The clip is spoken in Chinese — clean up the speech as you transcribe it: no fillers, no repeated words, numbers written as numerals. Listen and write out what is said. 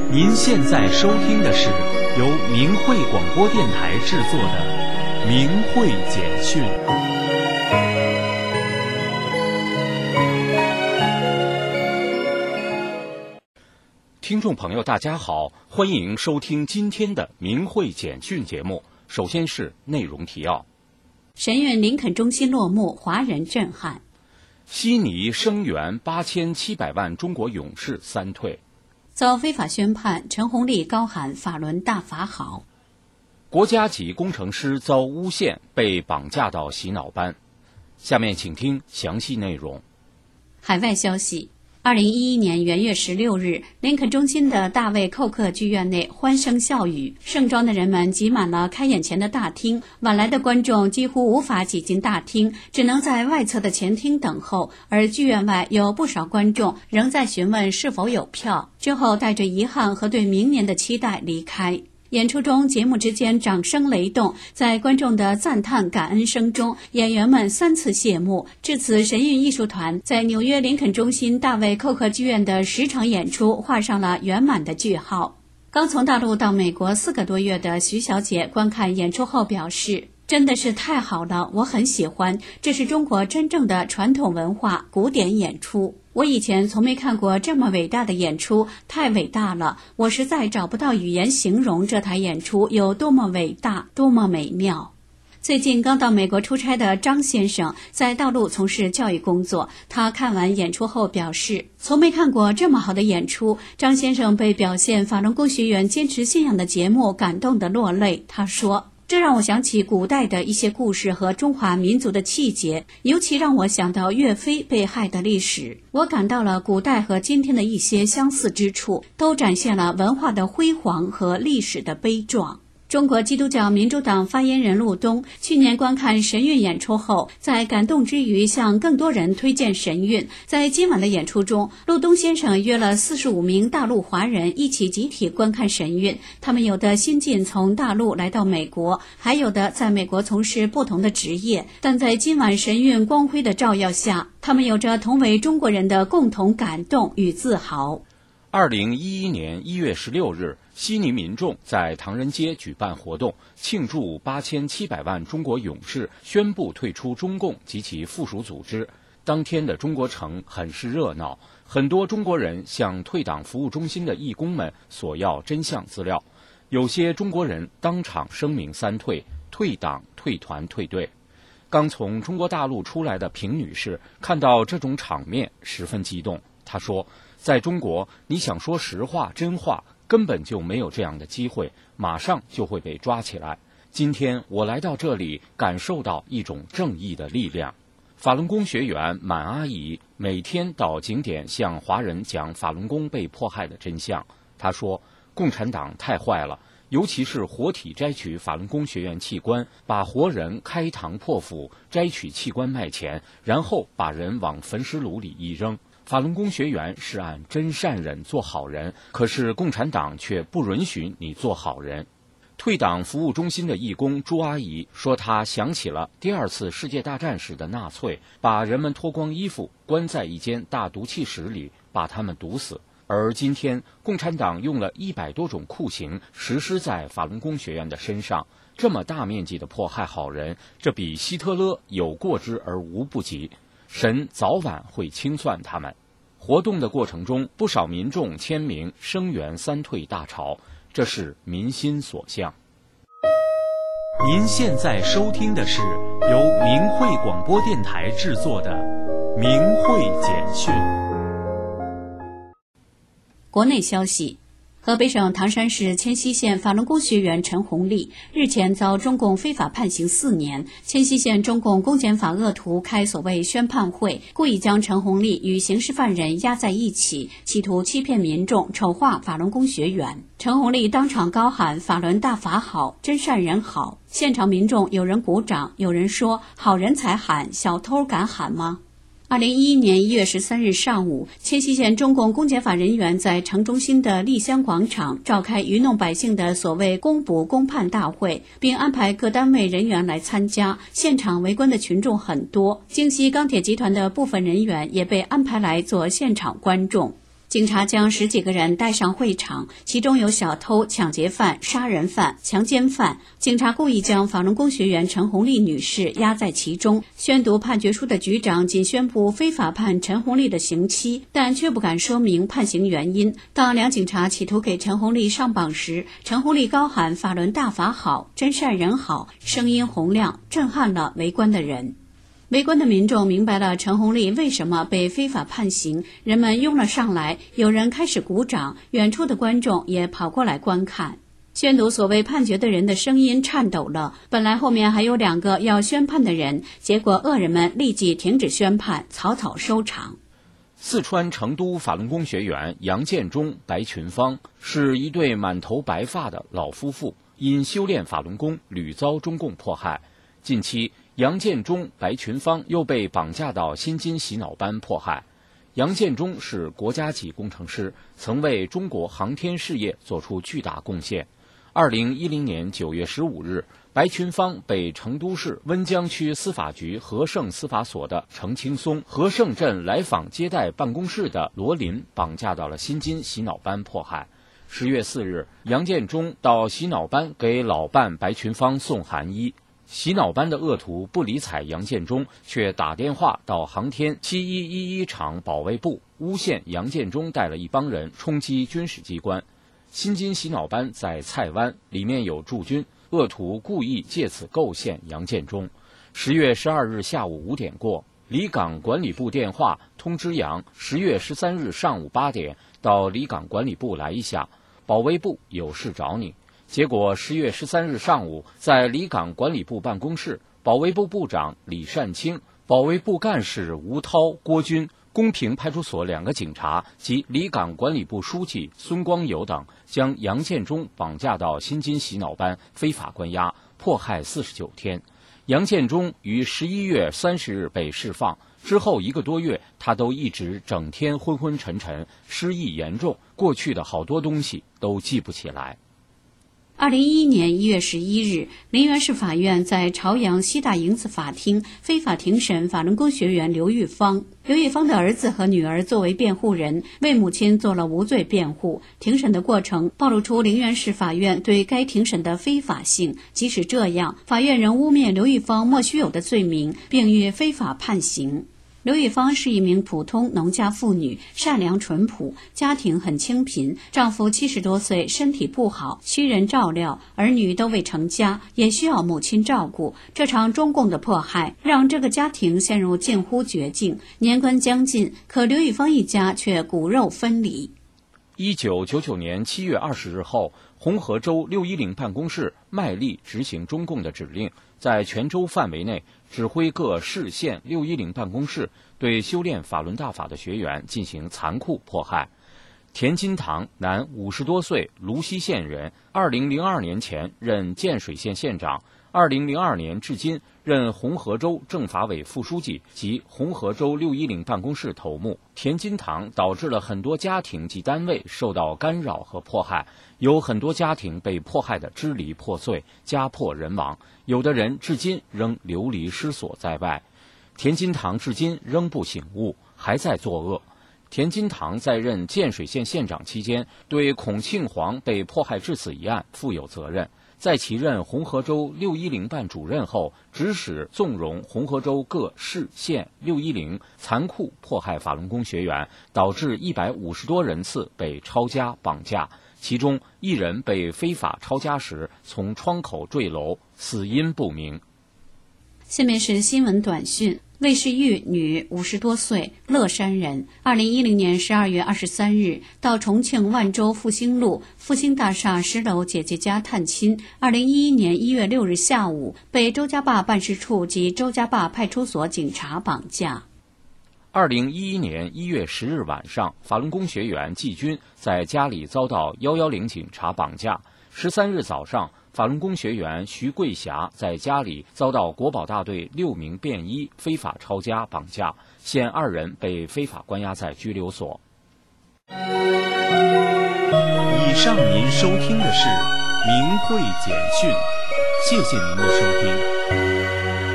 您现在收听的是由明慧广播电台制作的《明慧简讯》。听众朋友，大家好，欢迎收听今天的《明慧简讯》节目。首先是内容提要： 神韵林肯中心落幕，华人震撼； 悉尼声援8700万中国勇士三退； 遭非法宣判，陈红利高喊法轮大法好； 国家级工程师遭诬陷，被绑架到洗脑班。下面请听详细内容。 海外消息：2011年元月16日，林肯中心的大卫寇克剧院内欢声笑语，盛装的人们挤满了开演前的大厅，晚来的观众几乎无法挤进大厅，只能在外侧的前厅等候，而剧院外有不少观众仍在询问是否有票，之后带着遗憾和对明年的期待离开。演出中，节目之间掌声雷动，在观众的赞叹感恩声中，演员们3次谢幕。至此，神韵艺术团在纽约林肯中心大卫寇克剧院的10场演出画上了圆满的句号。刚从大陆到美国4个多月的徐小姐观看演出后表示，真的是太好了，我很喜欢，这是中国真正的传统文化古典演出。我以前从没看过这么伟大的演出，太伟大了，我实在找不到语言形容这台演出有多么伟大，多么美妙。最近刚到美国出差的张先生在大陆从事教育工作，他看完演出后表示，从没看过这么好的演出。张先生被表现法轮功学员坚持信仰的节目感动得落泪，他说，这让我想起古代的一些故事和中华民族的气节，尤其让我想到岳飞被害的历史。我感到了古代和今天的一些相似之处，都展现了文化的辉煌和历史的悲壮。中国基督教民主党发言人陆东去年观看神韵演出后，在感动之余向更多人推荐神韵。在今晚的演出中，陆东先生约了45名大陆华人一起集体观看神韵，他们有的新晋从大陆来到美国，还有的在美国从事不同的职业，但在今晚神韵光辉的照耀下，他们有着同为中国人的共同感动与自豪。 2011年1月16日，悉尼民众在唐人街举办活动，庆祝8700万中国勇士宣布退出中共及其附属组织。当天的中国城很是热闹，很多中国人向退党服务中心的义工们索要真相资料，有些中国人当场声明三退：退党、退团、退队。刚从中国大陆出来的平女士看到这种场面十分激动，她说，在中国，你想说实话、真话，根本就没有这样的机会，马上就会被抓起来。今天我来到这里，感受到一种正义的力量。法轮功学员满阿姨每天到景点向华人讲法轮功被迫害的真相。她说，共产党太坏了，尤其是活体摘取法轮功学员器官，把活人开膛破腹，摘取器官卖钱，然后把人往焚尸炉里一扔。法轮功学员是按真善忍做好人，可是共产党却不允许你做好人。退党服务中心的义工朱阿姨说，她想起了第2次世界大战时的纳粹，把人们脱光衣服关在一间大毒气室里，把他们毒死。而今天共产党用了100多种酷刑实施在法轮功学员的身上，这么大面积的迫害好人，这比希特勒有过之而无不及。神早晚会清算他们。活动的过程中，不少民众签名声援三退大潮，这是民心所向。 您现在收听的是由明慧广播电台制作的《明慧简讯》。 国内消息，河北省唐山市迁西县法轮功学员陈红利日前遭中共非法判刑4年。迁西县中共公检法恶徒开所谓宣判会，故意将陈红利与刑事犯人压在一起，企图欺骗民众，丑化法轮功学员。陈红利当场高喊法轮大法好，真善人好。现场民众有人鼓掌，有人说好人才喊，小偷敢喊吗？2011年1月13日上午，迁西县中共公检法人员在城中心的丽香广场召开愚弄百姓的所谓公补公判大会，并安排各单位人员来参加。现场围观的群众很多，京西钢铁集团的部分人员也被安排来做现场观众。 警察将10几个人带上会场，其中有小偷、抢劫犯、杀人犯、强奸犯。警察故意将法轮功学员陈红丽女士压在其中。宣读判决书的局长仅宣布非法判陈红丽的刑期，但却不敢说明判刑原因。当两警察企图给陈红丽上榜时，陈红丽高喊法轮大法好，真善人好，声音洪亮，震撼了围观的人。围观的民众明白了陈红丽为什么被非法判刑，人们拥了上来，有人开始鼓掌，远处的观众也跑过来观看。宣读所谓判决的人的声音颤抖了，本来后面还有2个要宣判的人，结果恶人们立即停止宣判，草草收场。 四川成都法轮功学员杨建忠、白群芳是一对满头白发的老夫妇，因修炼法轮功屡遭中共迫害。近期杨建忠、白群芳又被绑架到新津洗脑班迫害。杨建忠是国家级工程师，曾为中国航天事业做出巨大贡献。2010年9月15日，白群芳被成都市温江区司法局和盛司法所的程青松、和盛镇来访接待办公室的罗林绑架到了新津洗脑班迫害。10月4日，杨建忠到洗脑班给老伴白群芳送寒衣。洗脑班的恶徒不理睬杨建忠，却打电话到航天7111厂保卫部，诬陷杨建忠带了一帮人冲击军事机关。新津洗脑班在蔡湾，里面有驻军，恶徒故意借此构陷杨建忠。10月12日下午5点过，离港管理部电话通知杨10月13日上午8点到离港管理部来一下，保卫部有事找你。结果10月13日上午，在离港管理部办公室，保卫部部长李善清、保卫部干事吴涛、郭军、公平派出所2个警察及离港管理部书记孙光友等，将杨建忠绑架到新津洗脑班非法关押，迫害49天。杨建忠于11月30日被释放，之后1个多月，他都一直整天昏昏沉沉，失忆严重，过去的好多东西都记不起来。 2011年1月11日，陵园市法院在朝阳西大营子法庭非法庭审法轮功学员刘玉芳。刘玉芳的儿子和女儿作为辩护人，为母亲做了无罪辩护。庭审的过程暴露出陵园市法院对该庭审的非法性。即使这样，法院仍污蔑刘玉芳莫须有的罪名，并予非法判刑。刘玉芳是一名普通农家妇女，善良淳朴，家庭很清贫，丈夫70多岁，身体不好，需人照料，儿女都未成家，也需要母亲照顾。这场中共的迫害让这个家庭陷入近乎绝境。年关将近，可刘玉芳一家却骨肉分离。 1999年7月20日后，红河州610办公室卖力执行中共的指令，在全州范围内指挥各市县610办公室对修炼法轮大法的学员进行残酷迫害。田金堂，男，50多岁，泸溪县人，2002年前任建水县县长，2002年至今任红河州政法委副书记及红河州610办公室头目。田金堂导致了很多家庭及单位受到干扰和迫害，有很多家庭被迫害得支离破碎，家破人亡，有的人至今仍流离失所在外。田金堂至今仍不醒悟，还在作恶。田金堂在任建水县县长期间，对孔庆煌被迫害致死一案负有责任。在其任红河州610办主任后，指使纵容红河州各市县610残酷迫害法轮功学员，导致150多人次被抄家绑架，其中1人被非法抄家时从窗口坠楼，死因不明。 下面是新闻短讯。魏世玉，女，50多岁，乐山人。2010年12月23日到重庆万州复兴路复兴大厦10楼姐姐家探亲。2011年1月6日下午被周家坝办事处及周家坝派出所警察绑架。 2011年1月10日晚上，法轮功学员季军在家里遭到110警察绑架。13日早上，法轮功学员徐桂霞在家里遭到国保大队6名便衣非法抄家绑架，现2人被非法关押在拘留所。 以上您收听的是明慧简讯，谢谢您的收听。